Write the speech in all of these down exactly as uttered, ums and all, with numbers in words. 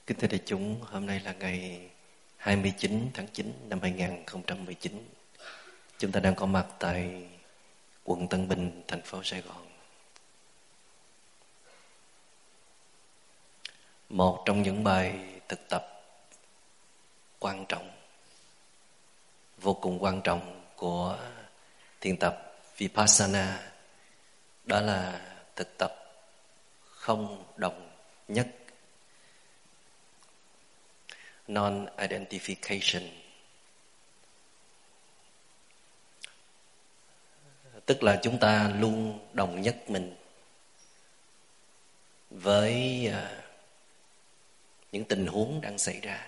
Kính thưa đại chúng, hôm nay là ngày hai mươi chín tháng chín năm hai nghìn không trăm mười chín. Chúng ta đang có mặt tại quận Tân Bình, thành phố Sài Gòn. Một trong những bài thực tập quan trọng, vô cùng quan trọng của thiền tập Vipassana, đó là thực tập không đồng nhất, non-identification. Tức là chúng ta luôn đồng nhất mình với uh, những tình huống đang xảy ra.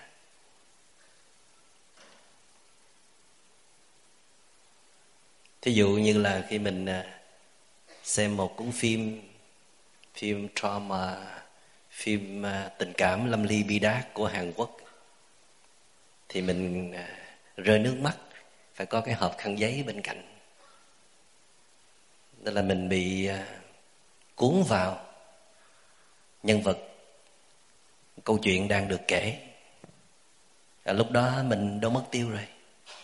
Thí dụ như là khi mình uh, xem một cuốn phim, phim trauma, phim uh, tình cảm lâm ly bi đát của Hàn Quốc, thì mình uh, rơi nước mắt, phải có cái hộp khăn giấy bên cạnh. Đó là mình bị uh, cuốn vào nhân vật, câu chuyện đang được kể. À, lúc đó mình đâu mất tiêu rồi.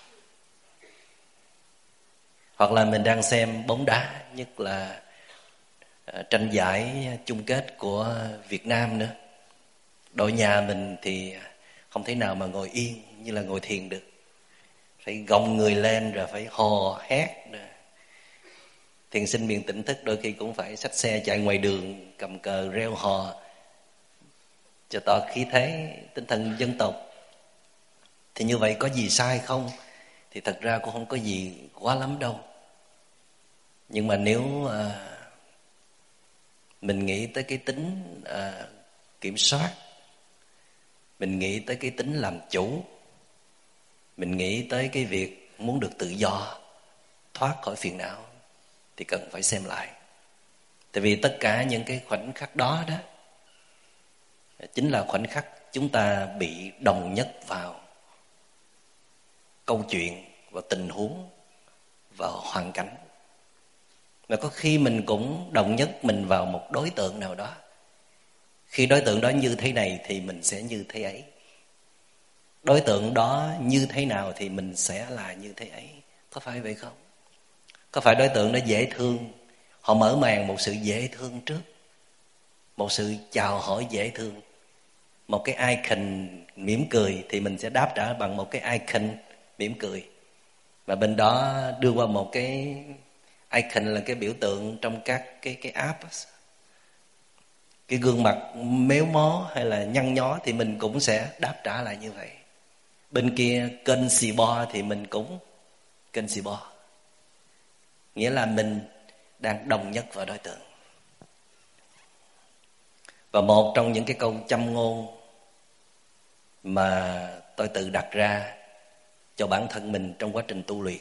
Hoặc là mình đang xem bóng đá, nhất là uh, tranh giải chung kết của Việt Nam nữa. Đội nhà mình thì không thể nào mà ngồi yên như là ngồi thiền được, phải gồng người lên rồi phải hò hét. Thiền sinh miền tỉnh thức đôi khi cũng phải xách xe chạy ngoài đường, cầm cờ reo hò cho tỏ khí thế tinh thần dân tộc. Thì như vậy có gì sai không? Thì thật ra cũng không có gì quá lắm đâu. Nhưng mà nếu à, mình nghĩ tới cái tính à, kiểm soát, mình nghĩ tới cái tính làm chủ, mình nghĩ tới cái việc muốn được tự do, thoát khỏi phiền não, thì cần phải xem lại. Tại vì tất cả những cái khoảnh khắc đó đó chính là khoảnh khắc chúng ta bị đồng nhất vào câu chuyện, vào tình huống, vào hoàn cảnh. Mà có khi mình cũng đồng nhất mình vào một đối tượng nào đó. Khi đối tượng đó như thế này thì mình sẽ như thế ấy. Đối tượng đó như thế nào thì mình sẽ là như thế ấy. Có phải vậy không? Có phải đối tượng đó dễ thương, họ mở màn một sự dễ thương trước, một sự chào hỏi dễ thương, một cái icon mỉm cười, thì mình sẽ đáp trả bằng một cái icon mỉm cười. Và bên đó đưa qua một cái icon là cái biểu tượng trong các cái, cái app, cái gương mặt méo mó hay là nhăn nhó thì mình cũng sẽ đáp trả lại như vậy. Bên kia kênh xì bo thì mình cũng kênh xì bo. Nghĩa là mình đang đồng nhất vào đối tượng. Và một trong những cái câu châm ngôn mà tôi tự đặt ra cho bản thân mình trong quá trình tu luyện.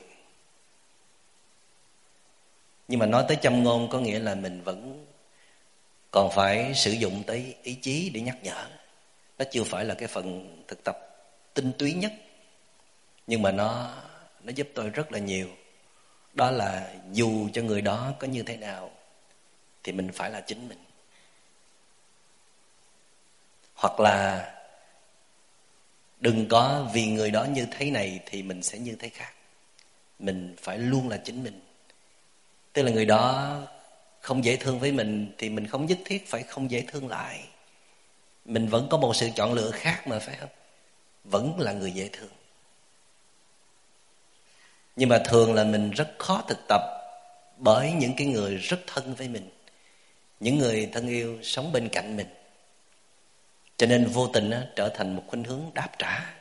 Nhưng mà nói tới châm ngôn có nghĩa là mình vẫn còn phải sử dụng tới ý chí để nhắc nhở. Nó chưa phải là cái phần thực tập tinh túy nhất, nhưng mà nó, nó giúp tôi rất là nhiều. Đó là dù cho người đó có như thế nào thì mình phải là chính mình. Hoặc là đừng có vì người đó như thế này thì mình sẽ như thế khác. Mình phải luôn là chính mình. Tức là người đó không dễ thương với mình thì mình không nhất thiết phải không dễ thương lại. Mình vẫn có một sự chọn lựa khác mà, phải không? Vẫn là người dễ thương. Nhưng mà thường là mình rất khó thực tập bởi những cái người rất thân với mình, những người thân yêu sống bên cạnh mình. Cho nên vô tình á, trở thành một khuynh hướng đáp trả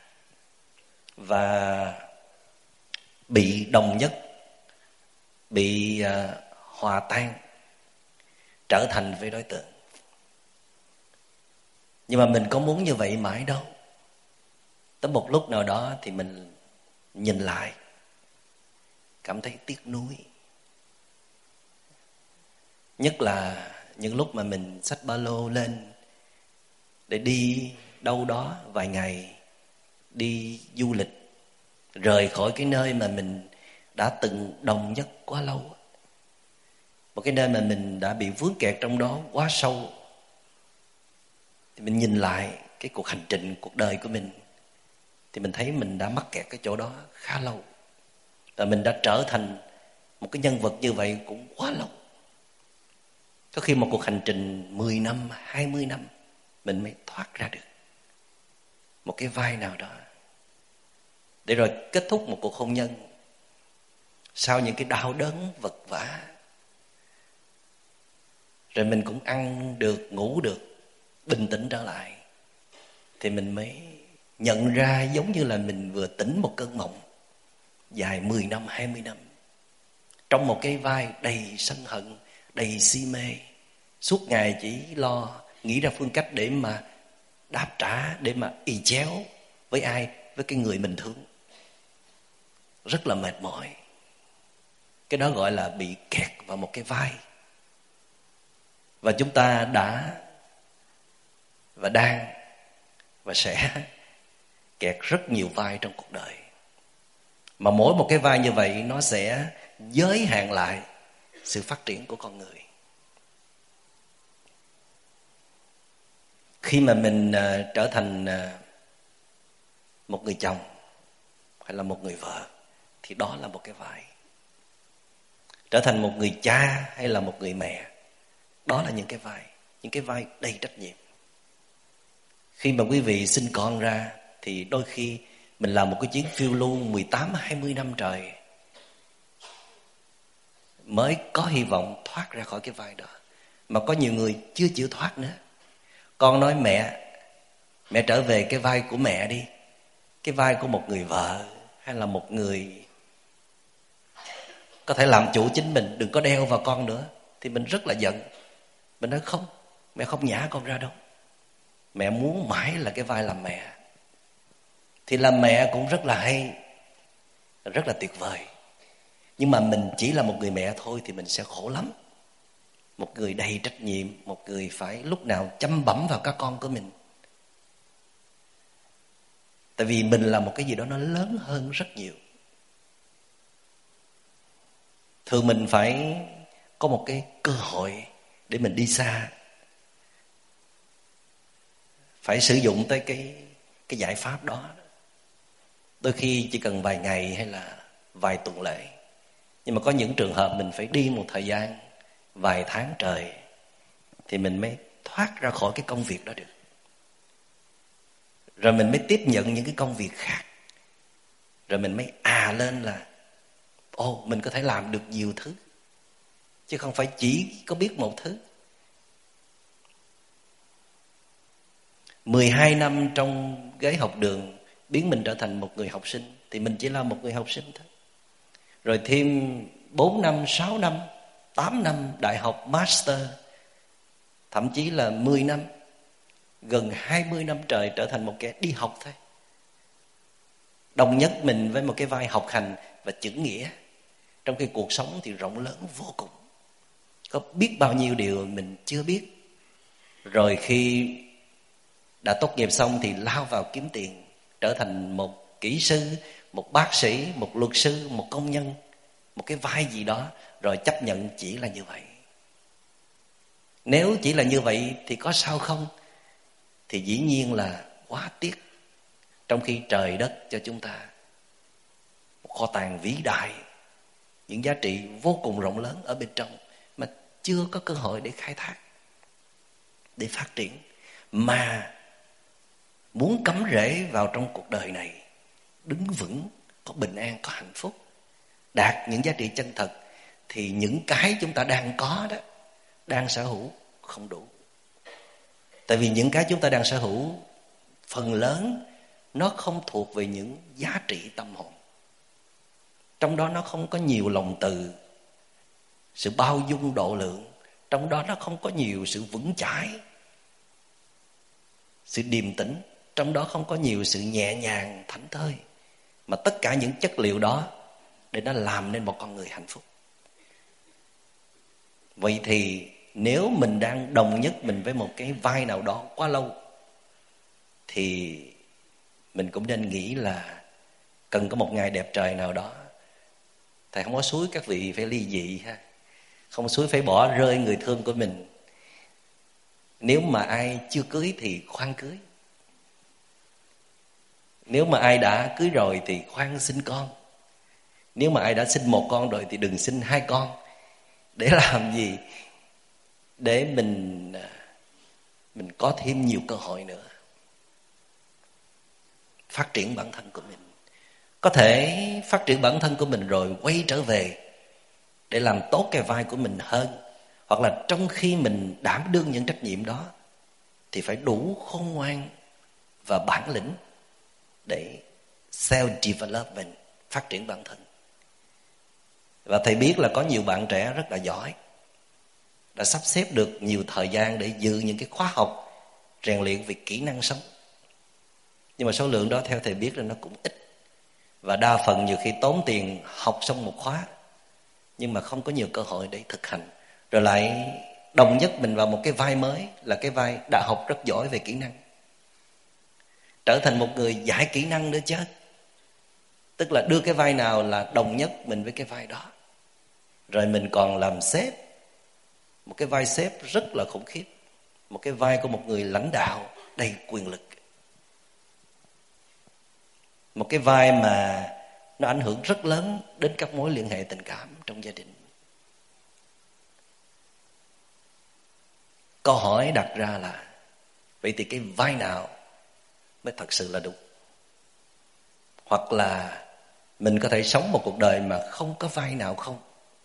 và bị đồng nhất, bị uh, hòa tan, trở thành với đối tượng. Nhưng mà mình có muốn như vậy mãi đâu. Tới một lúc nào đó thì mình nhìn lại, cảm thấy tiếc nuối. Nhất là những lúc mà mình xách ba lô lên để đi đâu đó vài ngày, đi du lịch, rời khỏi cái nơi mà mình đã từng đồng nhất quá lâu. Một cái nơi mà mình đã bị vướng kẹt trong đó quá sâu. Thì mình nhìn lại cái cuộc hành trình cuộc đời của mình, thì mình thấy mình đã mắc kẹt cái chỗ đó khá lâu. Và mình đã trở thành một cái nhân vật như vậy cũng quá lâu. Có khi một cuộc hành trình mười năm, hai mươi năm mình mới thoát ra được một cái vai nào đó, để rồi kết thúc một cuộc hôn nhân sau những cái đau đớn vật vã. Rồi mình cũng ăn được, ngủ được, bình tĩnh trở lại, thì mình mới nhận ra giống như là mình vừa tỉnh một cơn mộng dài mười năm, hai mươi năm, trong một cái vai đầy sân hận, đầy si mê, suốt ngày chỉ lo nghĩ ra phương cách để mà đáp trả, để mà y chéo với ai? Với cái người mình thương. Rất là mệt mỏi. Cái đó gọi là bị kẹt vào một cái vai. Và chúng ta đã và đang và sẽ kẹt rất nhiều vai trong cuộc đời. Mà mỗi một cái vai như vậy nó sẽ giới hạn lại sự phát triển của con người. Khi mà mình uh, trở thành uh, một người chồng hay là một người vợ, thì đó là một cái vai. Trở thành một người cha hay là một người mẹ, đó là những cái vai, những cái vai đầy trách nhiệm. Khi mà quý vị sinh con ra, thì đôi khi mình làm một cái chuyến phiêu lưu mười tám hai mươi năm trời mới có hy vọng thoát ra khỏi cái vai đó. Mà có nhiều người chưa chịu thoát nữa. Con nói mẹ, mẹ trở về cái vai của mẹ đi, cái vai của một người vợ hay là một người có thể làm chủ chính mình, đừng có đeo vào con nữa. Thì mình rất là giận. Mình nói không, mẹ không nhả con ra đâu. Mẹ muốn mãi là cái vai làm mẹ. Thì làm mẹ cũng rất là hay, rất là tuyệt vời. Nhưng mà mình chỉ là một người mẹ thôi thì mình sẽ khổ lắm. Một người đầy trách nhiệm, một người phải lúc nào chăm bẵm vào các con của mình. Tại vì mình là một cái gì đó nó lớn hơn rất nhiều. Thường mình phải có một cái cơ hội để mình đi xa, phải sử dụng tới cái, cái giải pháp đó. Đôi khi chỉ cần vài ngày hay là vài tuần lễ. Nhưng mà có những trường hợp mình phải đi một thời gian vài tháng trời thì mình mới thoát ra khỏi cái công việc đó được. Rồi mình mới tiếp nhận những cái công việc khác. Rồi mình mới à lên là ồ, mình có thể làm được nhiều thứ, chứ không phải chỉ có biết một thứ. mười hai năm trong ghế học đường biến mình trở thành một người học sinh, thì mình chỉ là một người học sinh thôi. Rồi thêm bốn năm, sáu năm, tám năm đại học master, thậm chí là mười năm, gần hai mươi năm trời trở thành một kẻ đi học thôi. Đồng nhất mình với một cái vai học hành và chữ nghĩa. Trong cái cuộc sống thì rộng lớn vô cùng, có biết bao nhiêu điều mình chưa biết. Rồi khi đã tốt nghiệp xong thì lao vào kiếm tiền, trở thành một kỹ sư, một bác sĩ, một luật sư, một công nhân, một cái vai gì đó, rồi chấp nhận chỉ là như vậy. Nếu chỉ là như vậy thì có sao không? Thì dĩ nhiên là quá tiếc. Trong khi trời đất cho chúng ta một kho tàng vĩ đại, những giá trị vô cùng rộng lớn ở bên trong mà chưa có cơ hội để khai thác, để phát triển. Mà muốn cắm rễ vào trong cuộc đời này, đứng vững, có bình an, có hạnh phúc, đạt những giá trị chân thật, thì những cái chúng ta đang có đó, đang sở hữu không đủ. Tại vì những cái chúng ta đang sở hữu phần lớn nó không thuộc về những giá trị tâm hồn. Trong đó nó không có nhiều lòng từ, sự bao dung độ lượng. Trong đó nó không có nhiều sự vững chãi, sự điềm tĩnh. Trong đó không có nhiều sự nhẹ nhàng, thảnh thơi. Mà tất cả những chất liệu đó để nó làm nên một con người hạnh phúc. Vậy thì nếu mình đang đồng nhất mình với một cái vai nào đó quá lâu, thì mình cũng nên nghĩ là cần có một ngày đẹp trời nào đó, Thầy không có xúi các vị phải ly dị ha, không xúi phải bỏ rơi người thương của mình. Nếu mà ai chưa cưới thì khoan cưới. Nếu mà ai đã cưới rồi thì khoan sinh con. Nếu mà ai đã sinh một con rồi thì đừng sinh hai con. Để làm gì? Để mình Mình có thêm nhiều cơ hội nữa phát triển bản thân của mình. Có thể phát triển bản thân của mình rồi quay trở về để làm tốt cái vai của mình hơn. Hoặc là trong khi mình đảm đương những trách nhiệm đó thì phải đủ khôn ngoan và bản lĩnh để self-development, phát triển bản thân. Và thầy biết là có nhiều bạn trẻ rất là giỏi, đã sắp xếp được nhiều thời gian để dự những cái khóa học rèn luyện về kỹ năng sống. Nhưng mà số lượng đó theo thầy biết là nó cũng ít. Và đa phần nhiều khi tốn tiền học xong một khóa nhưng mà không có nhiều cơ hội để thực hành. Rồi lại đồng nhất mình vào một cái vai mới, là cái vai đã học rất giỏi về kỹ năng, trở thành một người giải kỹ năng nữa chứ. Tức là đưa cái vai nào là đồng nhất mình với cái vai đó. Rồi mình còn làm sếp, một cái vai sếp rất là khủng khiếp, một cái vai của một người lãnh đạo đầy quyền lực, một cái vai mà nó ảnh hưởng rất lớn đến các mối liên hệ tình cảm trong gia đình. Câu hỏi đặt ra là vậy thì cái vai nào mới thật sự là đúng? Hoặc là mình có thể sống một cuộc đời mà không có vai nào không?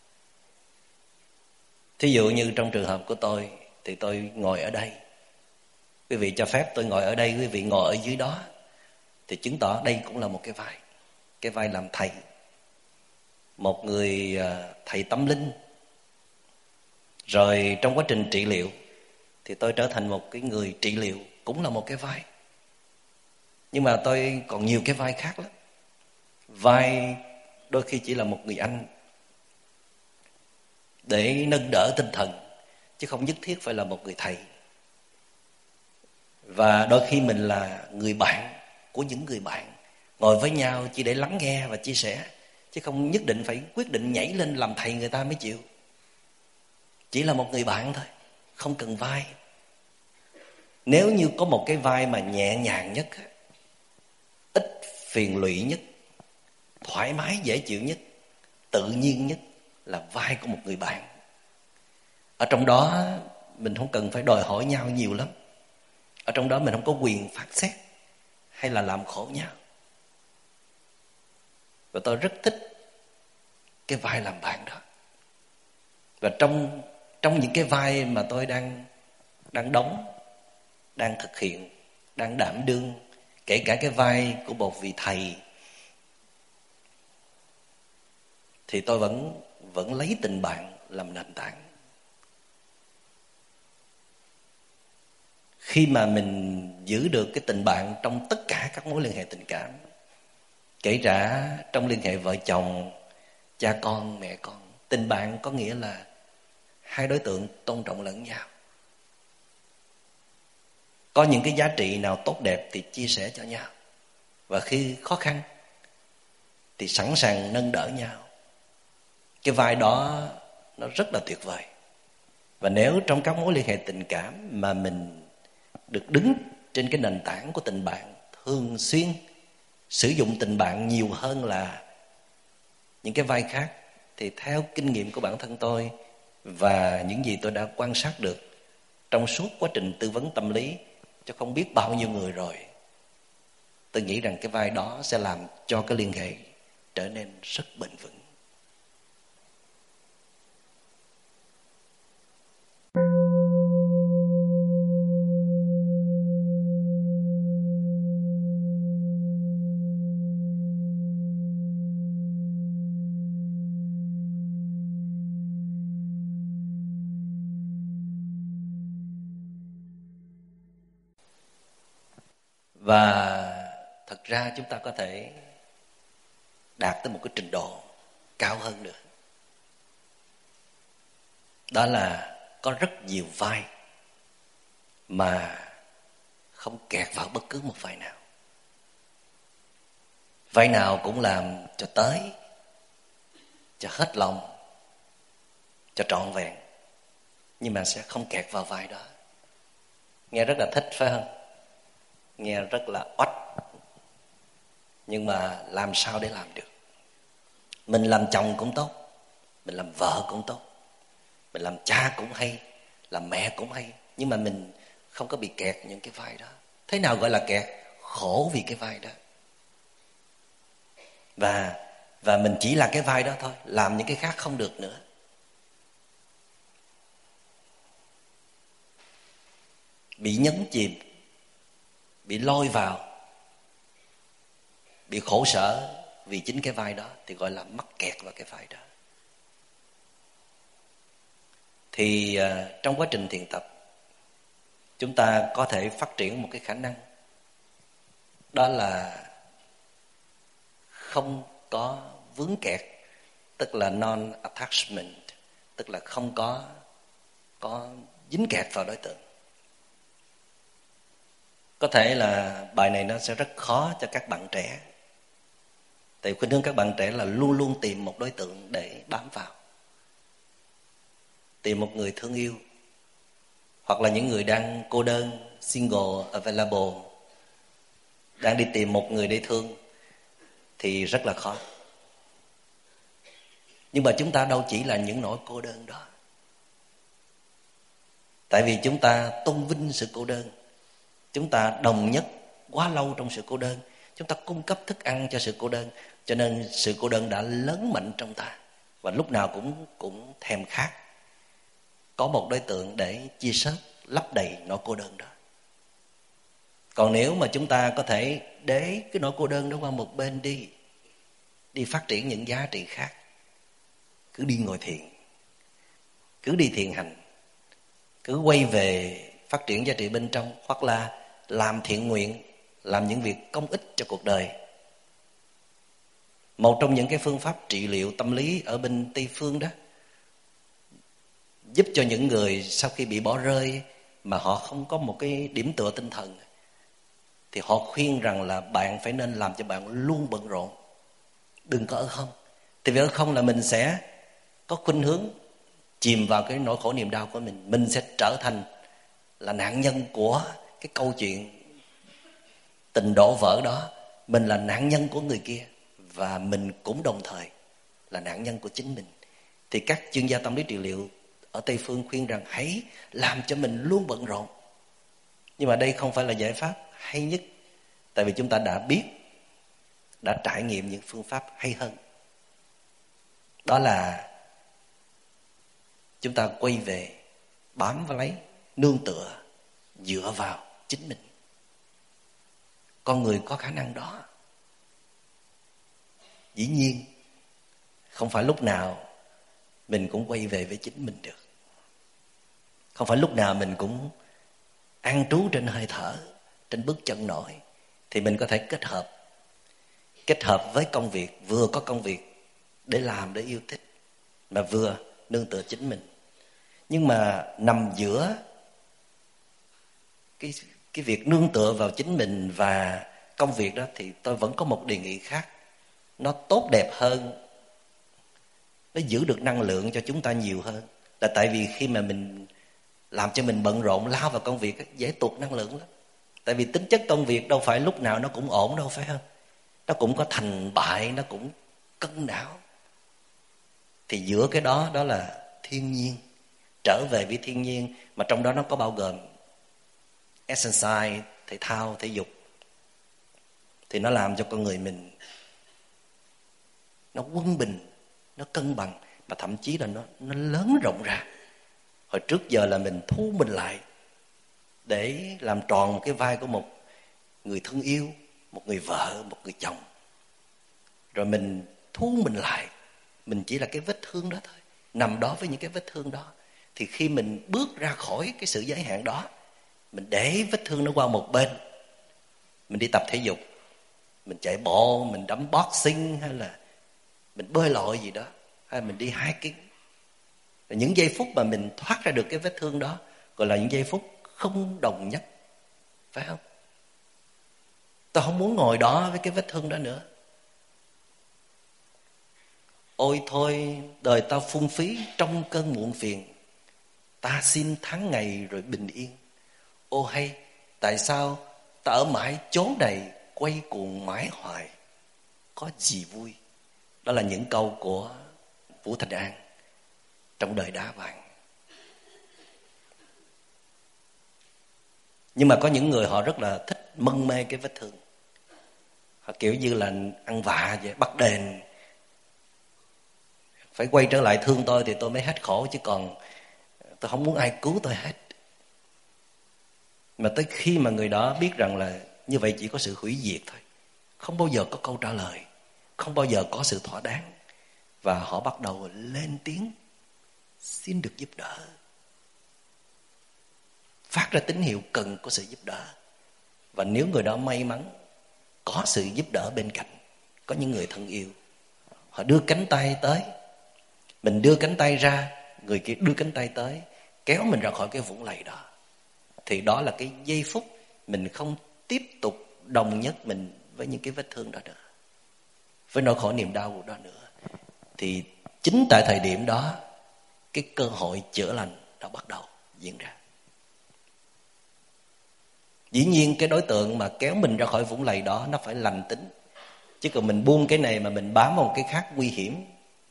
Thí dụ như trong trường hợp của tôi thì tôi ngồi ở đây, quý vị cho phép tôi ngồi ở đây, quý vị ngồi ở dưới đó, thì chứng tỏ đây cũng là một cái vai. Cái vai làm thầy, một người thầy tâm linh. Rồi trong quá trình trị liệu thì tôi trở thành một cái người trị liệu, cũng là một cái vai. Nhưng mà tôi còn nhiều cái vai khác lắm. Vai đôi khi chỉ là một người anh để nâng đỡ tinh thần, chứ không nhất thiết phải là một người thầy. Và đôi khi mình là người bạn của những người bạn, ngồi với nhau chỉ để lắng nghe và chia sẻ, chứ không nhất định phải quyết định nhảy lên làm thầy người ta mới chịu. Chỉ là một người bạn thôi, không cần vai. Nếu như có một cái vai mà nhẹ nhàng nhất, ít phiền lụy nhất, thoải mái dễ chịu nhất, tự nhiên nhất, là vai của một người bạn. Ở trong đó mình không cần phải đòi hỏi nhau nhiều lắm. Ở trong đó mình không có quyền phán xét hay là làm khổ nhau. Và tôi rất thích cái vai làm bạn đó. Và trong trong những cái vai mà tôi đang đang đóng, đang thực hiện, đang đảm đương, kể cả cái vai của một vị thầy, thì tôi vẫn vẫn lấy tình bạn làm nền tảng. Khi mà mình giữ được cái tình bạn trong tất cả các mối liên hệ tình cảm, kể cả trong liên hệ vợ chồng, cha con, mẹ con, tình bạn có nghĩa là hai đối tượng tôn trọng lẫn nhau. Có những cái giá trị nào tốt đẹp thì chia sẻ cho nhau, và khi khó khăn thì sẵn sàng nâng đỡ nhau. Cái vai đó nó rất là tuyệt vời. Và nếu trong các mối liên hệ tình cảm mà mình được đứng trên cái nền tảng của tình bạn, thường xuyên sử dụng tình bạn nhiều hơn là những cái vai khác, thì theo kinh nghiệm của bản thân tôi và những gì tôi đã quan sát được trong suốt quá trình tư vấn tâm lý cho không biết bao nhiêu người rồi, tôi nghĩ rằng cái vai đó sẽ làm cho cái liên hệ trở nên rất bền vững. Và thật ra chúng ta có thể đạt tới một cái trình độ cao hơn nữa. Đó là có rất nhiều vai mà không kẹt vào bất cứ một vai nào. Vai nào cũng làm cho tới, cho hết lòng, cho trọn vẹn, nhưng mà sẽ không kẹt vào vai đó. Nghe rất là thích phải không? Nghe rất là oách. nhưng mà làm sao để làm được? Mình làm chồng cũng tốt, mình làm vợ cũng tốt, mình làm cha cũng hay, làm mẹ cũng hay, nhưng mà mình không có bị kẹt những cái vai đó. Thế nào gọi là kẹt? Khổ vì cái vai đó. Và và mình chỉ là cái vai đó thôi, làm những cái khác không được nữa. Bị nhấn chìm, bị lôi vào, bị khổ sở vì chính cái vai đó thì gọi là mắc kẹt vào cái vai đó. Thì uh, trong quá trình thiền tập, chúng ta có thể phát triển một cái khả năng, đó là không có vướng kẹt, tức là non-attachment, tức là không có có dính kẹt vào đối tượng. Có thể là bài này nó sẽ rất khó cho các bạn trẻ, tại khuynh hướng các bạn trẻ là luôn luôn tìm một đối tượng để bám vào, tìm một người thương yêu, hoặc là những người đang cô đơn, single, available, đang đi tìm một người để thương thì rất là khó. Nhưng mà chúng ta đâu chỉ là những nỗi cô đơn đó. Tại vì chúng ta tôn vinh sự cô đơn, chúng ta đồng nhất quá lâu trong sự cô đơn, chúng ta cung cấp thức ăn cho sự cô đơn, cho nên sự cô đơn đã lớn mạnh trong ta, và lúc nào cũng cũng thèm khát có một đối tượng để chia sớt, lấp đầy nỗi cô đơn đó. Còn nếu mà chúng ta có thể để cái nỗi cô đơn đó qua một bên đi, đi phát triển những giá trị khác, cứ đi ngồi thiền, cứ đi thiền hành, cứ quay về phát triển giá trị bên trong, hoặc là làm thiện nguyện, làm những việc công ích cho cuộc đời. Một trong những cái phương pháp trị liệu tâm lý ở bên Tây phương đó, giúp cho những người sau khi bị bỏ rơi mà họ không có một cái điểm tựa tinh thần, thì họ khuyên rằng là bạn phải nên làm cho bạn luôn bận rộn, đừng có ở không. Thì vì ở không là mình sẽ có khuynh hướng chìm vào cái nỗi khổ niềm đau của mình. Mình sẽ trở thành là nạn nhân của cái câu chuyện tình đổ vỡ đó. Mình là nạn nhân của người kia, và mình cũng đồng thời là nạn nhân của chính mình. Thì các chuyên gia tâm lý trị liệu ở Tây phương khuyên rằng hãy làm cho mình luôn bận rộn. Nhưng mà đây không phải là giải pháp hay nhất, tại vì chúng ta đã biết, đã trải nghiệm những phương pháp hay hơn. Đó là chúng ta quay về, bám vào lấy, nương tựa, dựa vào chính mình. Con người có khả năng đó. Dĩ nhiên không phải lúc nào mình cũng quay về với chính mình được. Không phải lúc nào mình cũng an trú trên hơi thở, trên bước chân nổi. Thì mình có thể kết hợp Kết hợp với công việc, vừa có công việc để làm, để yêu thích, mà vừa nương tựa chính mình. Nhưng mà nằm giữa cái, cái việc nương tựa vào chính mình và công việc đó, thì tôi vẫn có một đề nghị khác. Nó tốt đẹp hơn, nó giữ được năng lượng cho chúng ta nhiều hơn. Là tại vì khi mà mình làm cho mình bận rộn, lao vào công việc, dễ tụt năng lượng lắm. Tại vì tính chất công việc đâu phải lúc nào nó cũng ổn đâu, phải không? Nó cũng có thành bại, nó cũng cân não. Thì giữa cái đó, đó là thiên nhiên. Trở về với thiên nhiên, mà trong đó nó có bao gồm exercise, thể thao, thể dục. Thì nó làm cho con người mình nó quân bình, nó cân bằng, mà thậm chí là nó, nó lớn rộng ra. Hồi trước giờ là mình thu mình lại để làm tròn một cái vai của một người thân yêu, một người vợ, một người chồng. Rồi mình thu mình lại, mình chỉ là cái vết thương đó thôi, nằm đó với những cái vết thương đó. Thì khi mình bước ra khỏi cái sự giới hạn đó, mình để vết thương nó qua một bên, mình đi tập thể dục, mình chạy bộ, mình đấm boxing, hay là mình bơi lội gì đó, hay mình đi hiking. Những giây phút mà mình thoát ra được cái vết thương đó gọi là những giây phút không đồng nhất, phải không? Tôi không muốn ngồi đó với cái vết thương đó nữa. Ôi thôi, đời tao phung phí trong cơn muộn phiền, ta xin tháng ngày rồi bình yên. Ô hay, tại sao ta ở mãi chốn này, quay cuồng mãi hoài. có gì vui. Đó là những câu của Vũ Thành An trong Đời Đá Vàng. Nhưng mà có những người họ rất là thích mân mê cái vết thương. Họ kiểu như là ăn vạ vậy, bắt đền. Phải quay trở lại thương tôi thì tôi mới hết khổ, chứ còn tôi không muốn ai cứu tôi hết. Mà tới khi mà người đó biết rằng là như vậy chỉ có sự hủy diệt thôi, không bao giờ có câu trả lời, không bao giờ có sự thỏa đáng, và họ bắt đầu lên tiếng xin được giúp đỡ, phát ra tín hiệu cần có sự giúp đỡ. Và nếu người đó may mắn có sự giúp đỡ bên cạnh, có những người thân yêu, họ đưa cánh tay tới, mình đưa cánh tay ra, người kia đưa cánh tay tới, kéo mình ra khỏi cái vũng lầy đó, thì đó là cái giây phút mình không tiếp tục đồng nhất mình với những cái vết thương đó nữa, với nỗi khổ niềm đau đó nữa. Thì chính tại thời điểm đó, cái cơ hội chữa lành đã bắt đầu diễn ra. Dĩ nhiên cái đối tượng mà kéo mình ra khỏi vũng lầy đó nó phải lành tính, chứ còn mình buông cái này mà mình bám vào một cái khác nguy hiểm,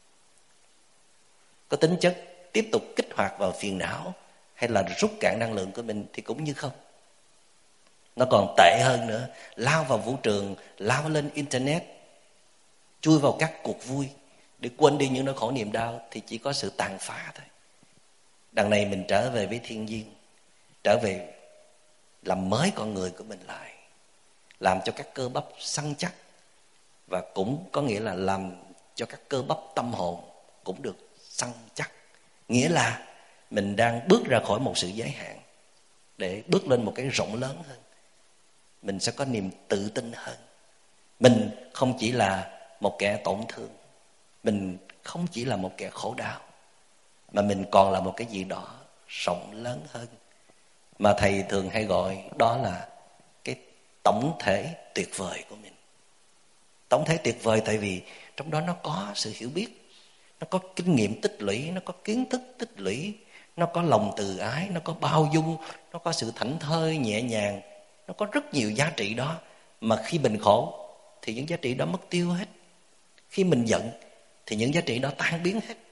có tính chất tiếp tục kích hoạt vào phiền não hay là rút cạn năng lượng của mình thì cũng như không. Nó còn tệ hơn nữa, lao vào vũ trường, lao lên internet, chui vào các cuộc vui để quên đi những nỗi khổ niềm đau, thì chỉ có sự tàn phá thôi. Đằng này mình trở về với thiên nhiên, trở về làm mới con người của mình lại, làm cho các cơ bắp săn chắc, và cũng có nghĩa là làm cho các cơ bắp tâm hồn cũng được săn chắc. Nghĩa là mình đang bước ra khỏi một sự giới hạn để bước lên một cái rộng lớn hơn. Mình sẽ có niềm tự tin hơn. Mình không chỉ là một kẻ tổn thương, mình không chỉ là một kẻ khổ đau, mà mình còn là một cái gì đó rộng lớn hơn, mà thầy thường hay gọi đó là cái tổng thể tuyệt vời của mình. Tổng thể tuyệt vời tại vì trong đó nó có sự hiểu biết, nó có kinh nghiệm tích lũy, nó có kiến thức tích lũy, nó có lòng từ ái, nó có bao dung, nó có sự thảnh thơi nhẹ nhàng. Nó có rất nhiều giá trị đó, mà khi mình khổ thì những giá trị đó mất tiêu hết. Khi mình giận thì những giá trị đó tan biến hết.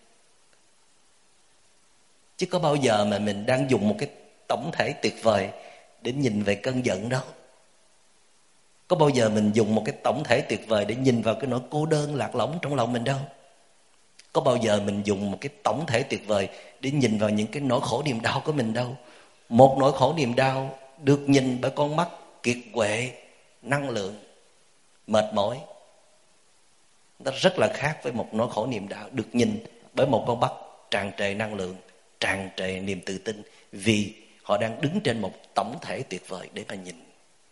Chứ có bao giờ mà mình đang dùng một cái tổng thể tuyệt vời để nhìn về cơn giận đâu. Có bao giờ mình dùng một cái tổng thể tuyệt vời để nhìn vào cái nỗi cô đơn lạc lõng trong lòng mình đâu. Có bao giờ mình dùng một cái tổng thể tuyệt vời để nhìn vào những cái nỗi khổ niềm đau của mình đâu. Một nỗi khổ niềm đau được nhìn bởi con mắt kiệt quệ, năng lượng, mệt mỏi, nó rất là khác với một nỗi khổ niềm đau được nhìn bởi một con mắt tràn trề năng lượng, tràn trề niềm tự tin, vì họ đang đứng trên một tổng thể tuyệt vời để mà nhìn.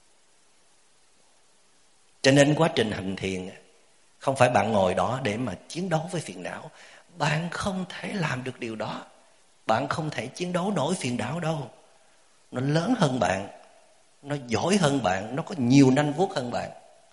Cho nên quá trình hành thiền không phải bạn ngồi đó để mà chiến đấu với phiền não. Bạn không thể làm được điều đó. Bạn không thể chiến đấu nổi phiền não đâu. Nó lớn hơn bạn, nó giỏi hơn bạn, nó có nhiều nanh vuốt hơn bạn.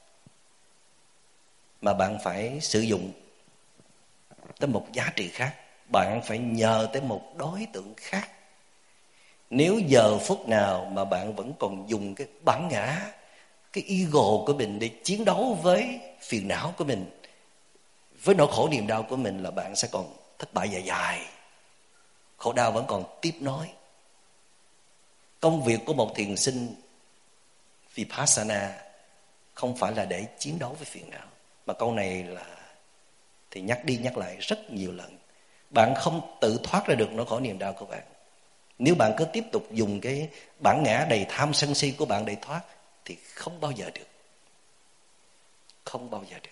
Mà bạn phải sử dụng tới một giá trị khác. Bạn phải nhờ tới một đối tượng khác. Nếu giờ phút nào mà bạn vẫn còn dùng cái bản ngã, cái ego của mình để chiến đấu với phiền não của mình, với nỗi khổ niềm đau của mình, là bạn sẽ còn thất bại dài dài. Khổ đau vẫn còn tiếp nối. Công việc của một thiền sinh Vipassana không phải là để chiến đấu với phiền não. Mà câu này là thì nhắc đi nhắc lại rất nhiều lần. Bạn không tự thoát ra được nỗi khổ niềm đau của bạn. Nếu bạn cứ tiếp tục dùng cái bản ngã đầy tham sân si của bạn để thoát thì không bao giờ được. Không bao giờ được.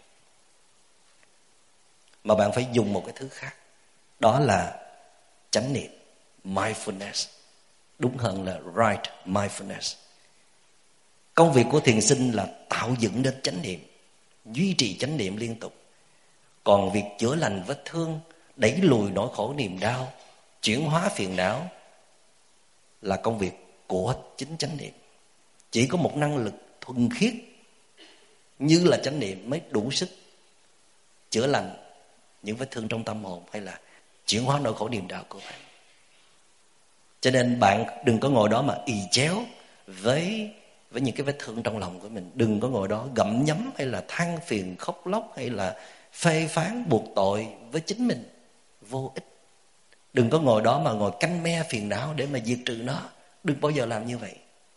Mà bạn phải dùng một cái thứ khác. Đó là chánh niệm, mindfulness. Đúng hơn là right mindfulness. Công việc của thiền sinh là tạo dựng nên chánh niệm, duy trì chánh niệm liên tục. Còn việc chữa lành vết thương, đẩy lùi nỗi khổ niềm đau, chuyển hóa phiền não là công việc của chính chánh niệm. Chỉ có một năng lực thuần khiết như là chánh niệm mới đủ sức chữa lành những vết thương trong tâm hồn hay là chuyển hóa nỗi khổ niềm đau của bạn. Cho nên bạn đừng có ngồi đó mà ì chéo với với những cái vết thương trong lòng của mình. Đừng có ngồi đó gặm nhấm hay là than phiền khóc lóc hay là phê phán buộc tội với chính mình, vô ích. Đừng có ngồi đó mà ngồi canh me phiền não để mà diệt trừ nó. Đừng bao giờ làm như vậy.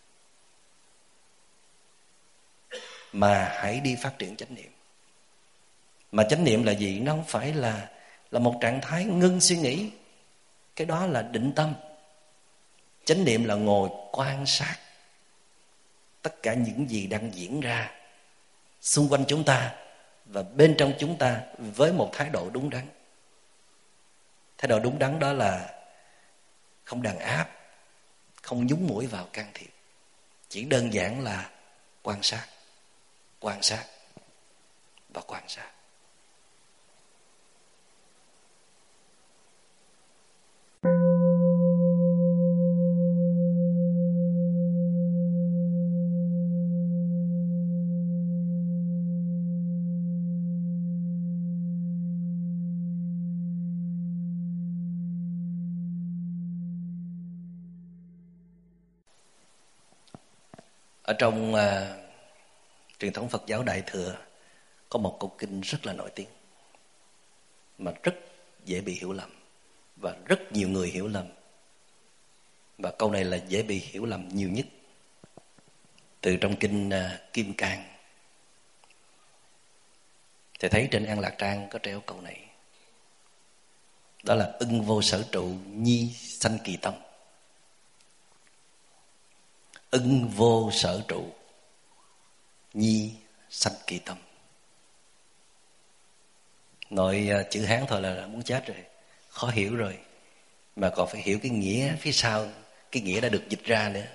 Mà hãy đi phát triển chánh niệm. Mà chánh niệm là gì? Nó không phải là là một trạng thái ngưng suy nghĩ. Cái đó là định tâm. Chánh niệm là ngồi quan sát tất cả những gì đang diễn ra xung quanh chúng ta và bên trong chúng ta với một thái độ đúng đắn. Thái độ đúng đắn đó là không đàn áp, không nhúng mũi vào can thiệp. Chỉ đơn giản là quan sát, quan sát và quan sát. Ở trong uh, truyền thống Phật giáo Đại Thừa có một câu kinh rất là nổi tiếng mà rất dễ bị hiểu lầm và rất nhiều người hiểu lầm. Và câu này là dễ bị hiểu lầm nhiều nhất. Từ trong kinh uh, Kim Cang, thì thấy trên An Lạc Trang có treo câu này. Đó là ưng vô sở trụ, nhi sanh kỳ tâm. Ưng vô sở trụ, nhi sanh kỳ tâm. Nội uh, chữ Hán thôi là muốn chết rồi, khó hiểu rồi, mà còn phải hiểu cái nghĩa phía sau. Cái nghĩa đã được dịch ra nữa,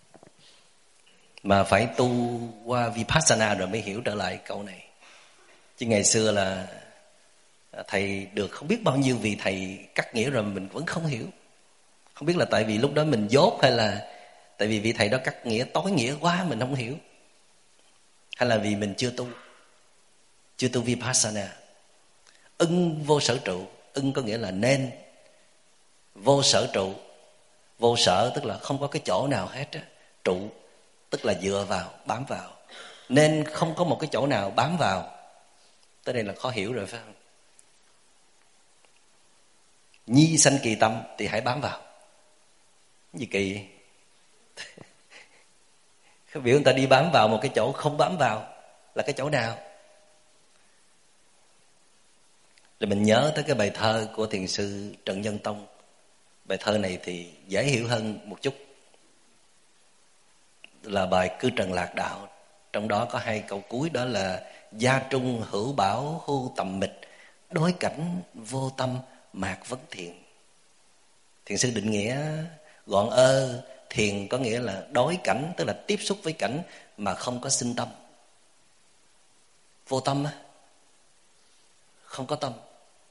mà phải tu qua Vipassana rồi mới hiểu trở lại câu này. Chứ ngày xưa là thầy được không biết bao nhiêu vị thầy cắt nghĩa rồi mình vẫn không hiểu. Không biết là tại vì lúc đó mình dốt, hay là tại vì vị thầy đó cắt nghĩa tối nghĩa quá mình không hiểu, hay là vì mình chưa tu Chưa tu Vipassana. Ưng vô sở trụ, ưng có nghĩa là nên. Vô sở trụ, vô sở tức là không có cái chỗ nào hết á. Trụ tức là dựa vào, bám vào. Nên không có một cái chỗ nào bám vào. Tới đây là khó hiểu rồi phải không? Nhi sanh kỳ tâm thì hãy bám vào. Gì kỳ? Cái biểu người ta đi bám vào một cái chỗ không bám vào là cái chỗ nào? Rồi mình nhớ tới cái bài thơ của thiền sư Trần Nhân Tông. Bài thơ này thì dễ hiểu hơn một chút, là bài Cư Trần Lạc Đạo. Trong đó có hai câu cuối, đó là gia trung hữu bảo hưu tầm mịch, đối cảnh vô tâm mạc vấn thiền. Thiền sư định nghĩa gọn ơ, thiền có nghĩa là đối cảnh, tức là tiếp xúc với cảnh mà không có sinh tâm. Vô tâm á, không có tâm.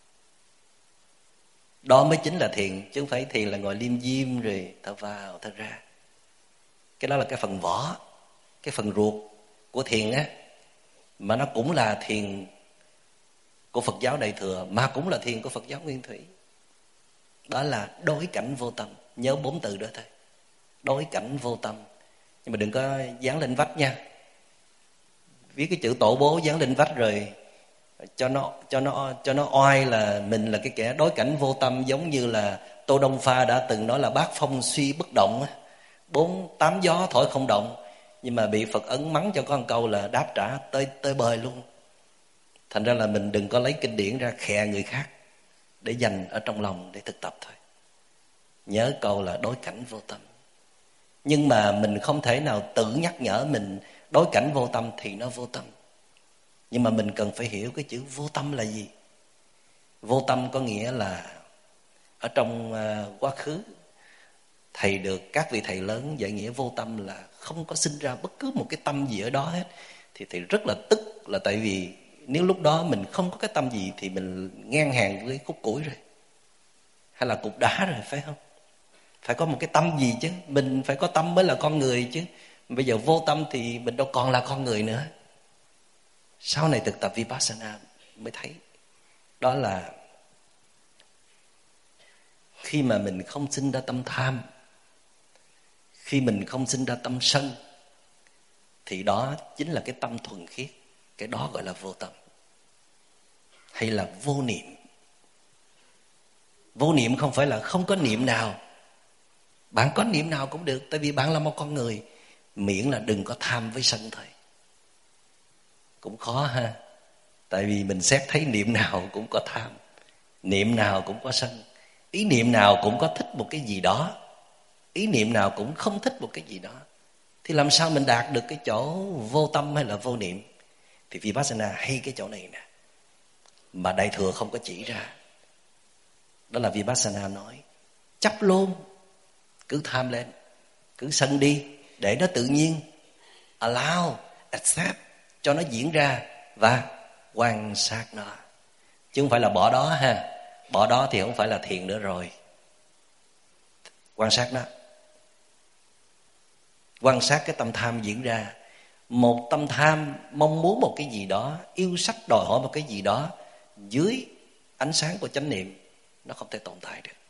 Đó mới chính là thiền, chứ không phải thiền là ngồi liêm diêm rồi thở vào thở ra. Cái đó là cái phần vỏ, cái phần ruột của thiền á, mà nó cũng là thiền của Phật giáo Đại Thừa, mà cũng là thiền của Phật giáo Nguyên Thủy. Đó là đối cảnh vô tâm. Nhớ bốn từ đó thôi, đối cảnh vô tâm. Nhưng mà đừng có dán lên vách nha. Viết cái chữ tổ bố dán lên vách rồi cho nó cho nó cho nó oai là mình là cái kẻ đối cảnh vô tâm, giống như là Tô Đông Pha đã từng nói là bát phong suy bất động, bốn tám gió thổi không động. Nhưng mà bị Phật ấn mắng cho con câu là đáp trả tới tới bời luôn. Thành ra là mình đừng có lấy kinh điển ra khè người khác để dành ở trong lòng để thực tập thôi. Nhớ câu là đối cảnh vô tâm. Nhưng mà mình không thể nào tự nhắc nhở mình đối cảnh vô tâm thì nó vô tâm. Nhưng mà mình cần phải hiểu cái chữ vô tâm là gì. Vô tâm có nghĩa là ở trong uh, quá khứ thầy được các vị thầy lớn dạy nghĩa vô tâm là không có sinh ra bất cứ một cái tâm gì ở đó hết. Thì thầy rất là tức, là tại vì nếu lúc đó mình không có cái tâm gì thì mình ngang hàng với khúc củi rồi, hay là cục đá rồi, phải không? Phải có một cái tâm gì chứ. Mình phải có tâm mới là con người chứ. Bây giờ vô tâm thì mình đâu còn là con người nữa. Sau này thực tập Vipassana mới thấy đó là khi mà mình không sinh ra tâm tham, khi mình không sinh ra tâm sân, thì đó chính là cái tâm thuần khiết. Cái đó gọi là vô tâm, hay là vô niệm. Vô niệm không phải là không có niệm nào. Bạn có niệm nào cũng được, tại vì bạn là một con người. Miễn là đừng có tham với sân thôi. Cũng khó ha. Tại vì mình xét thấy niệm nào cũng có tham, niệm nào cũng có sân, ý niệm nào cũng có thích một cái gì đó, ý niệm nào cũng không thích một cái gì đó. Thì làm sao mình đạt được cái chỗ vô tâm hay là vô niệm? Thì Vipassana hay cái chỗ này nè, mà Đại Thừa không có chỉ ra. Đó là Vipassana nói chấp luôn, cứ tham lên, cứ sân đi, để nó tự nhiên, allow, accept, cho nó diễn ra và quan sát nó. Chứ không phải là bỏ đó ha. Bỏ đó thì không phải là thiền nữa rồi. Quan sát nó, quan sát cái tâm tham diễn ra. Một tâm tham mong muốn một cái gì đó, yêu sách đòi hỏi một cái gì đó, dưới ánh sáng của chánh niệm nó không thể tồn tại được.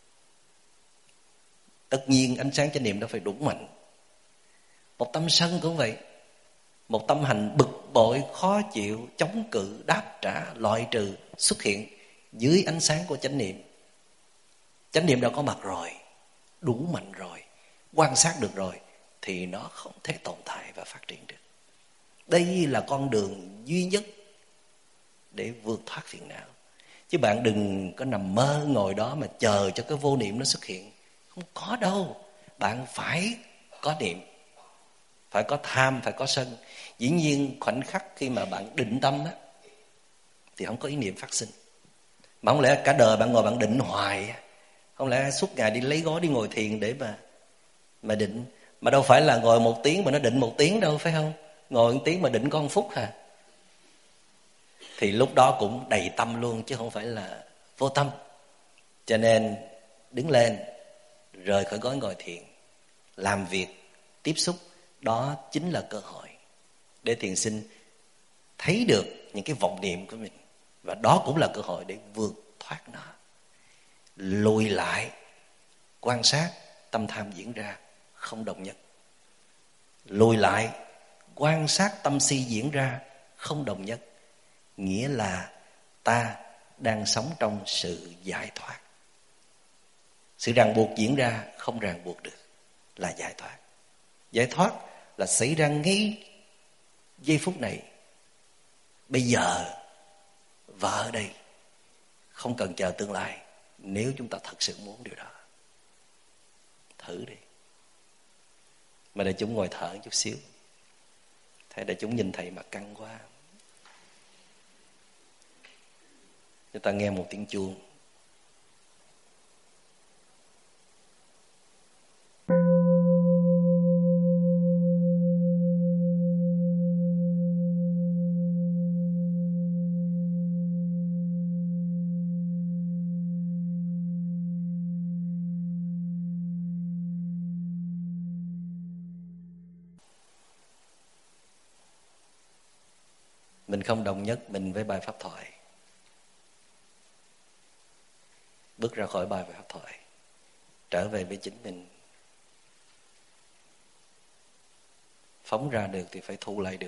Tất nhiên ánh sáng chánh niệm nó phải đủ mạnh. Một tâm sân cũng vậy. Một tâm hành bực bội, khó chịu, chống cự, đáp trả, loại trừ xuất hiện dưới ánh sáng của chánh niệm. Chánh niệm đã có mặt rồi, đủ mạnh rồi, quan sát được rồi, thì nó không thể tồn tại và phát triển được. Đây là con đường duy nhất để vượt thoát phiền não. Chứ bạn đừng có nằm mơ ngồi đó mà chờ cho cái vô niệm nó xuất hiện. Không có đâu. Bạn phải có niệm, phải có tham, phải có sân. Dĩ nhiên khoảnh khắc khi mà bạn định tâm á, thì không có ý niệm phát sinh. Mà không lẽ cả đời bạn ngồi bạn định hoài? Không lẽ suốt ngày đi lấy gói đi ngồi thiền để mà mà định? Mà đâu phải là ngồi một tiếng mà nó định một tiếng đâu, phải không? Ngồi một tiếng mà định có một phút hả? Thì lúc đó cũng đầy tâm luôn, chứ không phải là vô tâm. Cho nên đứng lên, rời khỏi gói ngồi thiền, làm việc, tiếp xúc, đó chính là cơ hội để thiền sinh thấy được những cái vọng niệm của mình. Và đó cũng là cơ hội để vượt thoát nó. Lùi lại, quan sát tâm tham diễn ra không đồng nhất. Lùi lại, quan sát tâm si diễn ra không đồng nhất. Nghĩa là ta đang sống trong sự giải thoát. Sự ràng buộc diễn ra không ràng buộc được là giải thoát. Giải thoát là xảy ra ngay giây phút này, bây giờ và ở đây. Không cần chờ tương lai, nếu chúng ta thật sự muốn điều đó. Thử đi. Mà đại chúng ngồi thở chút xíu. Thấy đại chúng nhìn thầy mà căng quá. Chúng ta nghe một tiếng chuông. Mình không đồng nhất mình với bài pháp thoại. Bước ra khỏi bài pháp thoại, trở về với chính mình. Phóng ra được thì phải thu lại được.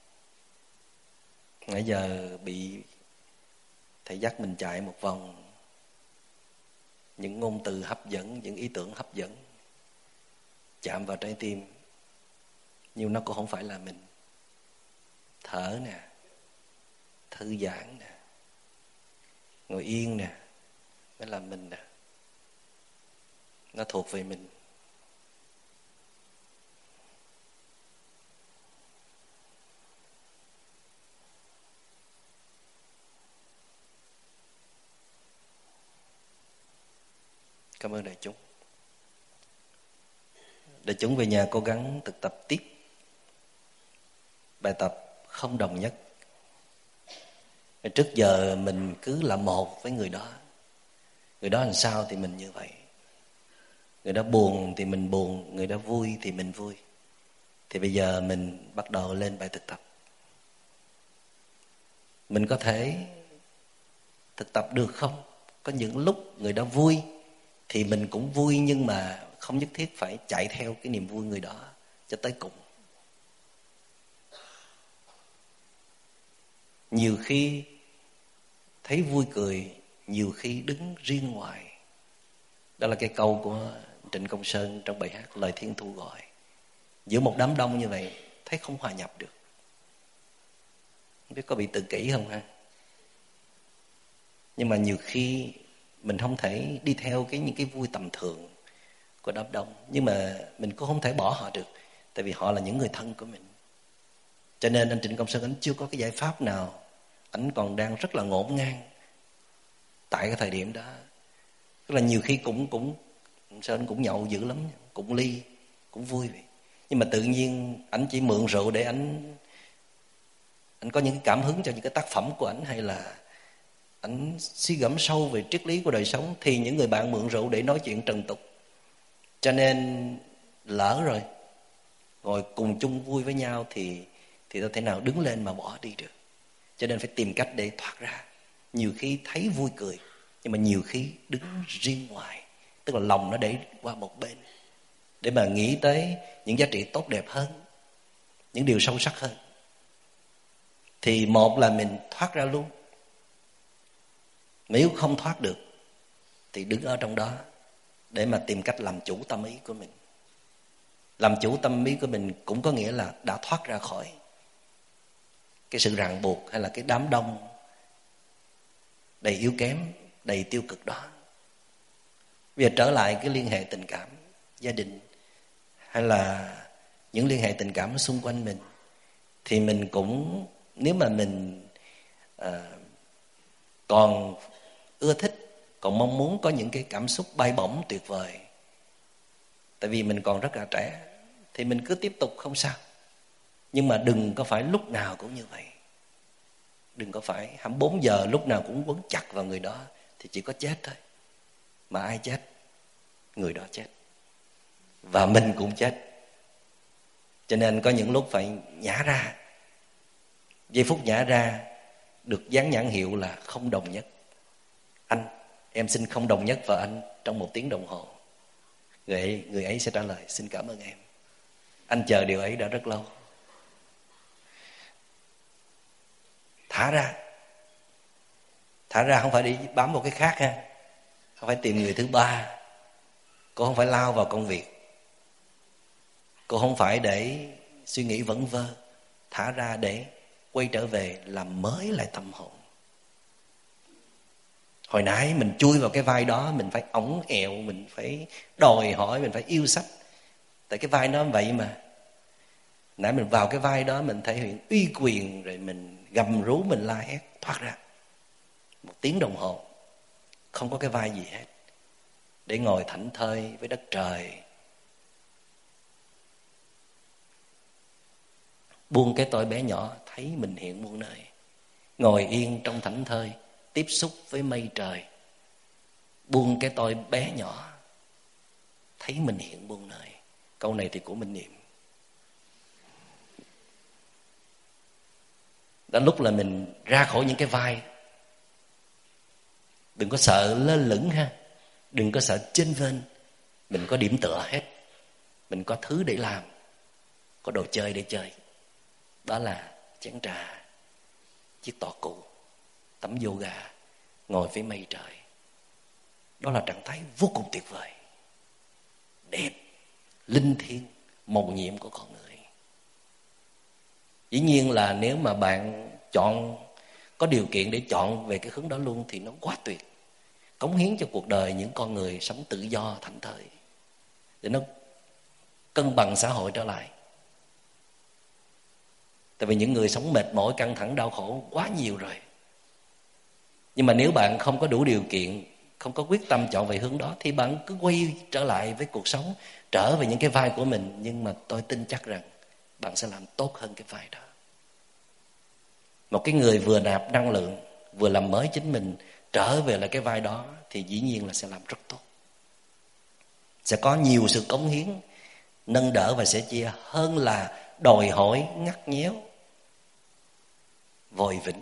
Nãy giờ bị thầy dắt mình chạy một vòng, những ngôn từ hấp dẫn, những ý tưởng hấp dẫn chạm vào trái tim, nhưng nó cũng không phải là mình. Thở nè, thư giãn nè, ngồi yên nè, mới là mình nè. Nó thuộc về mình. Cảm ơn đại chúng. Đại chúng về nhà cố gắng thực tập tiếp bài tập không đồng nhất. Trước giờ mình cứ là một với người đó. Người đó làm sao thì mình như vậy. Người đó buồn thì mình buồn, người đó vui thì mình vui. Thì bây giờ mình bắt đầu lên bài thực tập. Mình có thể thực tập được không? Có những lúc người đó vui thì mình cũng vui, nhưng mà không nhất thiết phải chạy theo cái niềm vui người đó cho tới cùng. nhiều khi thấy vui cười, nhiều khi đứng riêng ngoài. Đó là cái câu của Trịnh Công Sơn trong bài hát Lời Thiên Thu Gọi. Giữa một đám đông như vậy thấy không hòa nhập được. Không biết có bị tự kỷ không ha? Nhưng mà nhiều khi mình không thể đi theo cái những cái vui tầm thường của đám đông, nhưng mà mình cũng không thể bỏ họ được, tại vì họ là những người thân của mình. Cho nên anh Trịnh Công Sơn anh chưa có cái giải pháp nào, anh còn đang rất là ngổn ngang tại cái thời điểm đó. Tức là nhiều khi cũng cũng Sơn cũng nhậu dữ lắm, cũng ly, cũng vui vậy. Nhưng mà tự nhiên anh chỉ mượn rượu để anh anh có những cái cảm hứng cho những cái tác phẩm của anh, hay là anh suy gẫm sâu về triết lý của đời sống, thì những người bạn mượn rượu để nói chuyện trần tục. Cho nên lỡ rồi, ngồi cùng chung vui với nhau thì thì đâu thể nào đứng lên mà bỏ đi được. Cho nên phải tìm cách để thoát ra. Nhiều khi thấy vui cười, nhưng mà nhiều khi đứng riêng ngoài, tức là lòng nó để qua một bên, để mà nghĩ tới những giá trị tốt đẹp hơn, những điều sâu sắc hơn. Thì một là mình thoát ra luôn. Nếu không thoát được thì đứng ở trong đó để mà tìm cách làm chủ tâm ý của mình. Làm chủ tâm ý của mình cũng có nghĩa là đã thoát ra khỏi cái sự ràng buộc hay là cái đám đông đầy yếu kém, đầy tiêu cực đó. Bây giờ trở lại cái liên hệ tình cảm gia đình hay là những liên hệ tình cảm xung quanh mình, thì mình cũng, nếu mà mình à, còn ưa thích, còn mong muốn có những cái cảm xúc bay bổng tuyệt vời, tại vì mình còn rất là trẻ, thì mình cứ tiếp tục không sao. Nhưng mà đừng có phải lúc nào cũng như vậy. Đừng có phải hai mươi bốn giờ lúc nào cũng quấn chặt vào người đó, thì chỉ có chết thôi. Mà ai chết? Người đó chết. Và mình cũng chết. Cho nên có những lúc phải nhả ra. Giây phút nhả ra được dán nhãn hiệu là không đồng nhất. Anh, em xin không đồng nhất vào anh trong một tiếng đồng hồ. Người ấy, người ấy sẽ trả lời xin cảm ơn em. Anh chờ điều ấy đã rất lâu. Thả ra. Thả ra không phải đi bám vào cái khác ha. Không phải tìm người thứ ba. Cô không phải lao vào công việc. Cô không phải để suy nghĩ vẩn vơ. Thả ra để quay trở về làm mới lại tâm hồn. Hồi nãy mình chui vào cái vai đó, mình phải ổng ẹo, mình phải đòi hỏi, mình phải yêu sách. Tại cái vai đó vậy mà. Nãy mình vào cái vai đó, mình thể hiện uy quyền, rồi mình gầm rú, mình la hét, thoát ra. Một tiếng đồng hồ, không có cái vai gì hết. Để ngồi thảnh thơi với đất trời. Buông cái tôi bé nhỏ, thấy mình hiện muôn nơi. Ngồi yên trong thảnh thơi, tiếp xúc với mây trời. Buông cái tôi bé nhỏ, thấy mình hiện muôn nơi. Câu này thì của Minh Niệm. Đã lúc là mình ra khỏi những cái vai. Đừng có sợ lơ lửng ha. Đừng có sợ chênh vênh. Mình có điểm tựa hết. Mình có thứ để làm. Có đồ chơi để chơi. Đó là chén trà, chiếc tọa cụ, tấm yoga, ngồi phía mây trời. Đó là trạng thái vô cùng tuyệt vời, đẹp, linh thiêng, mầu nhiệm của con người. Dĩ nhiên là nếu mà bạn chọn, có điều kiện để chọn về cái hướng đó luôn, thì nó quá tuyệt. Cống hiến cho cuộc đời những con người sống tự do thảnh thơi, để nó cân bằng xã hội trở lại. Tại vì những người sống mệt mỏi, căng thẳng, đau khổ quá nhiều rồi. Nhưng mà nếu bạn không có đủ điều kiện, không có quyết tâm chọn về hướng đó, thì bạn cứ quay trở lại với cuộc sống, trở về những cái vai của mình. Nhưng mà tôi tin chắc rằng bạn sẽ làm tốt hơn cái vai đó. Một cái người vừa nạp năng lượng, vừa làm mới chính mình, trở về lại cái vai đó, thì dĩ nhiên là sẽ làm rất tốt. Sẽ có nhiều sự cống hiến, nâng đỡ và sẻ chia hơn là đòi hỏi, ngắt nhéo, vội vĩnh.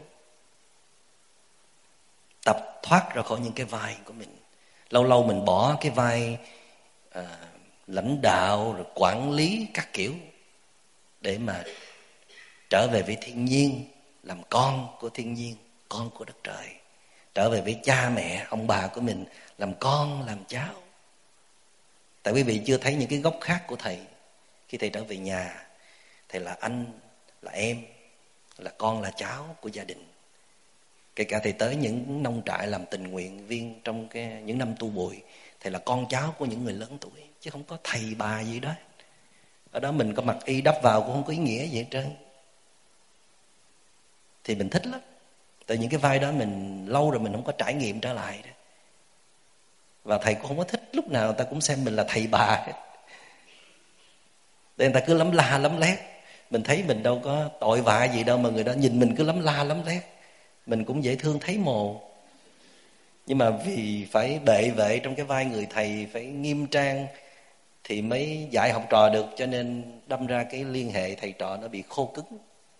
Tập thoát ra khỏi những cái vai của mình. Lâu lâu mình bỏ cái vai à, lãnh đạo, rồi quản lý các kiểu, để mà trở về với thiên nhiên, làm con của thiên nhiên, con của đất trời. Trở về với cha mẹ, ông bà của mình, làm con, làm cháu. Tại quý vị chưa thấy những cái góc khác của thầy. Khi thầy trở về nhà, thầy là anh, là em, là con, là cháu của gia đình. Kể cả thầy tới những nông trại làm tình nguyện viên trong cái, những năm tu bồi, thầy là con cháu của những người lớn tuổi, chứ không có thầy bà gì đó. Ở đó mình có mặc y đắp vào cũng không có ý nghĩa gì hết trơn. Thì mình thích lắm. Tại những cái vai đó mình lâu rồi mình không có trải nghiệm trở lại đó. Và thầy cũng không có thích lúc nào người ta cũng xem mình là thầy bà hết. Để người ta cứ lắm la lắm lét. Mình thấy mình đâu có tội vạ gì đâu mà người đó nhìn mình cứ lắm la lắm lét. Mình cũng dễ thương thấy mồ. Nhưng mà vì phải bệ vệ trong cái vai người thầy, phải nghiêm trang thì mới dạy học trò được, cho nên đâm ra cái liên hệ thầy trò nó bị khô cứng.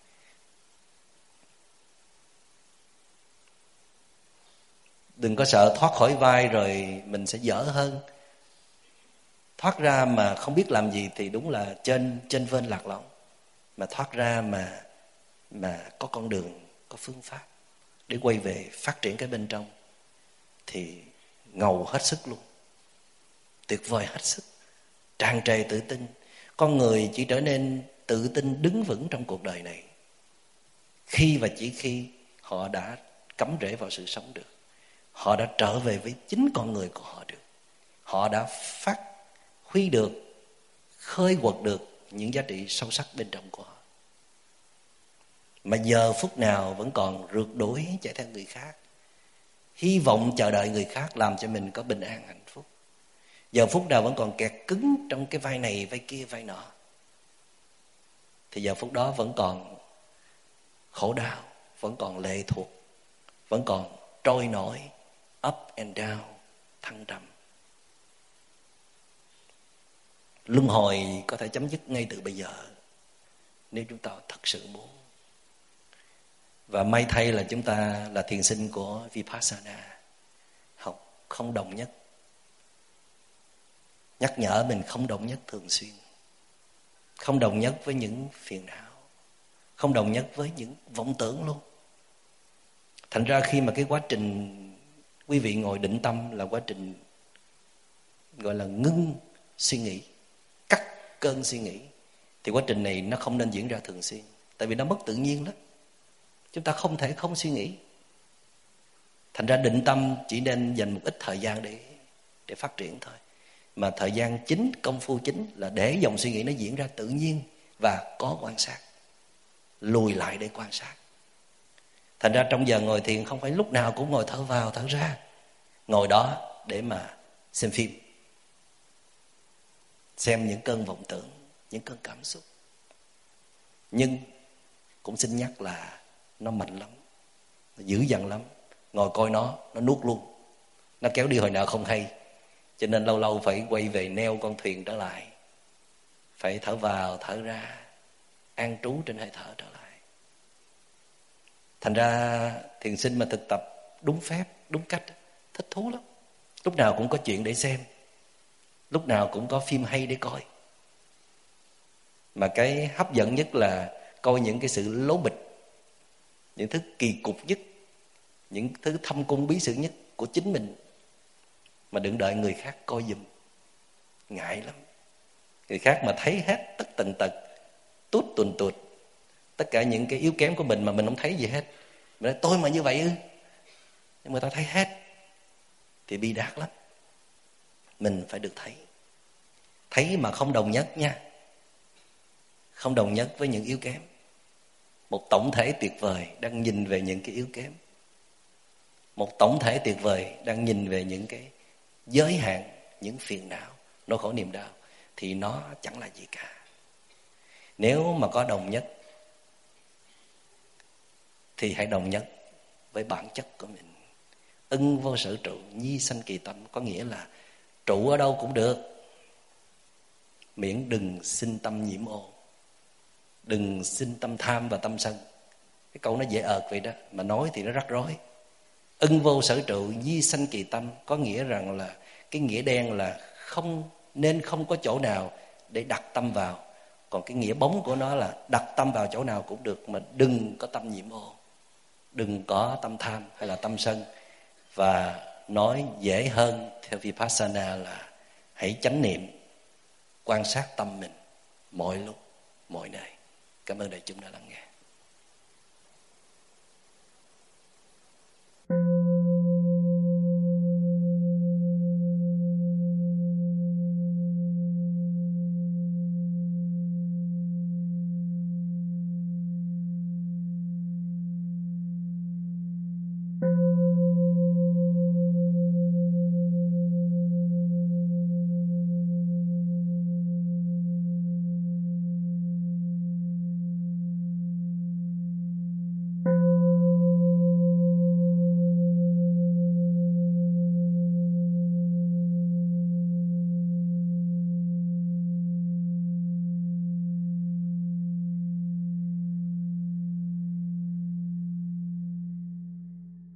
Đừng có sợ thoát khỏi vai rồi mình sẽ dở hơn. Thoát ra mà không biết làm gì thì đúng là trên trên vên lạc lõng. Mà thoát ra mà mà có con đường, có phương pháp để quay về phát triển cái bên trong thì ngầu hết sức luôn, tuyệt vời hết sức, tràn trề tự tin. Con người chỉ trở nên tự tin đứng vững trong cuộc đời này khi và chỉ khi họ đã cắm rễ vào sự sống được. Họ đã trở về với chính con người của họ được. Họ đã phát huy được, khơi quật được những giá trị sâu sắc bên trong của họ. Mà giờ phút nào vẫn còn rượt đuổi chạy theo người khác, hy vọng chờ đợi người khác làm cho mình có bình an hạnh phúc. Giờ phút nào vẫn còn kẹt cứng trong cái vai này, vai kia, vai nọ, thì giờ phút đó vẫn còn khổ đau, vẫn còn lệ thuộc, vẫn còn trôi nổi, up and down, thăng trầm. Luân hồi có thể chấm dứt ngay từ bây giờ nếu chúng ta thật sự muốn. Và may thay là chúng ta là thiền sinh của Vipassana, học không đồng nhất, nhắc nhở mình không đồng nhất thường xuyên, không đồng nhất với những phiền não, không đồng nhất với những vọng tưởng luôn. Thành ra khi mà cái quá trình quý vị ngồi định tâm là quá trình gọi là ngưng suy nghĩ, cắt cơn suy nghĩ, thì quá trình này nó không nên diễn ra thường xuyên. Tại vì nó mất tự nhiên lắm. Chúng ta không thể không suy nghĩ. Thành ra định tâm chỉ nên dành một ít thời gian để để phát triển thôi. Mà thời gian chính, công phu chính là để dòng suy nghĩ nó diễn ra tự nhiên và có quan sát. Lùi lại để quan sát. Thành ra trong giờ ngồi thiền không phải lúc nào cũng ngồi thở vào thở ra. Ngồi đó để mà xem phim, xem những cơn vọng tưởng, những cơn cảm xúc. Nhưng cũng xin nhắc là nó mạnh lắm, nó dữ dằn lắm. Ngồi coi nó, nó nuốt luôn, nó kéo đi hồi nào không hay. Cho nên lâu lâu phải quay về neo con thuyền trở lại, phải thở vào thở ra, an trú trên hơi thở trở lại. Thành ra thiền sinh mà thực tập đúng phép, đúng cách, thích thú lắm. Lúc nào cũng có chuyện để xem, lúc nào cũng có phim hay để coi. Mà cái hấp dẫn nhất là coi những cái sự lố bịch, những thứ kỳ cục nhất, những thứ thâm cung bí sử nhất của chính mình, mà đừng đợi người khác coi giùm. Ngại lắm. Người khác mà thấy hết tất tần tật, tút tuần tuột tất cả những cái yếu kém của mình mà mình không thấy gì hết. Mình nói tôi mà như vậy ư? Nhưng mà ta thấy hết thì bi đát lắm. Mình phải được thấy. Thấy mà không đồng nhất nha. Không đồng nhất với những yếu kém. Một tổng thể tuyệt vời đang nhìn về những cái yếu kém. Một tổng thể tuyệt vời đang nhìn về những cái giới hạn, những phiền não, nỗi khổ niềm đau, thì nó chẳng là gì cả. Nếu mà có đồng nhất thì hãy đồng nhất với bản chất của mình. Ưng vô sở trụ, nhi sanh kỳ tâm, có nghĩa là trụ ở đâu cũng được, miễn đừng sinh tâm nhiễm ô, đừng sinh tâm tham và tâm sân. Cái câu nó dễ ợt vậy đó, mà nói thì nó rắc rối. Ưng vô sở trụ, nhi sanh kỳ tâm, có nghĩa rằng là cái nghĩa đen là không nên không có chỗ nào để đặt tâm vào. Còn cái nghĩa bóng của nó là đặt tâm vào chỗ nào cũng được, mà đừng có tâm nhiễm ô, đừng có tâm tham hay là tâm sân. Và nói dễ hơn theo Vipassana là hãy chánh niệm, quan sát tâm mình mọi lúc, mọi nơi. Cảm ơn đại chúng đã lắng nghe.